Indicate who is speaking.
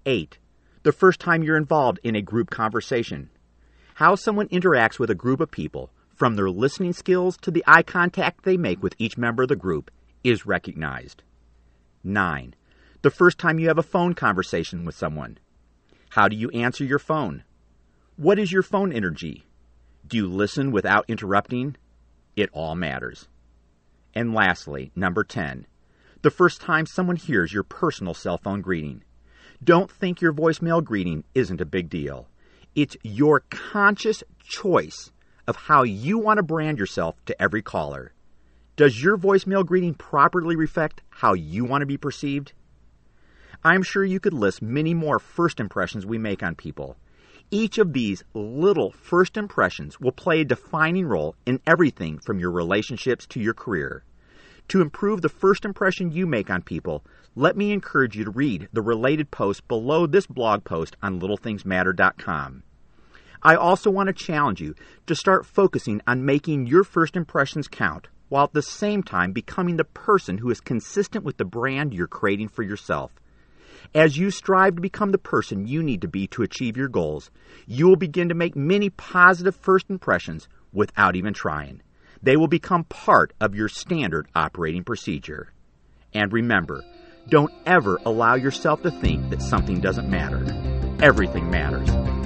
Speaker 1: 8. The first time you're involved in a group conversation. How someone interacts with a group of people, from their listening skills to the eye contact they make with each member of the group, is recognized. 9. The first time you have a phone conversation with someone. How do you answer your phone? What is your phone energy? Do you listen without interrupting? It all matters. And lastly, number 10. The first time someone hears your personal cell phone greeting. Don't think your voicemail greeting isn't a big deal. It's your conscious choice of how you want to brand yourself to every caller. Does your voicemail greeting properly reflect how you want to be perceived? I'm sure you could list many more first impressions we make on people. Each of these little first impressions will play a defining role in everything from your relationships to your career. To improve the first impression you make on people, let me encourage you to read the related post below this blog post on littlethingsmatter.com. I also want to challenge you to start focusing on making your first impressions count, while at the same time becoming the person who is consistent with the brand you're creating for yourself. As you strive to become the person you need to be to achieve your goals, you will begin to make many positive first impressions without even trying. They will become part of your standard operating procedure. And remember, don't ever allow yourself to think that something doesn't matter. Everything matters.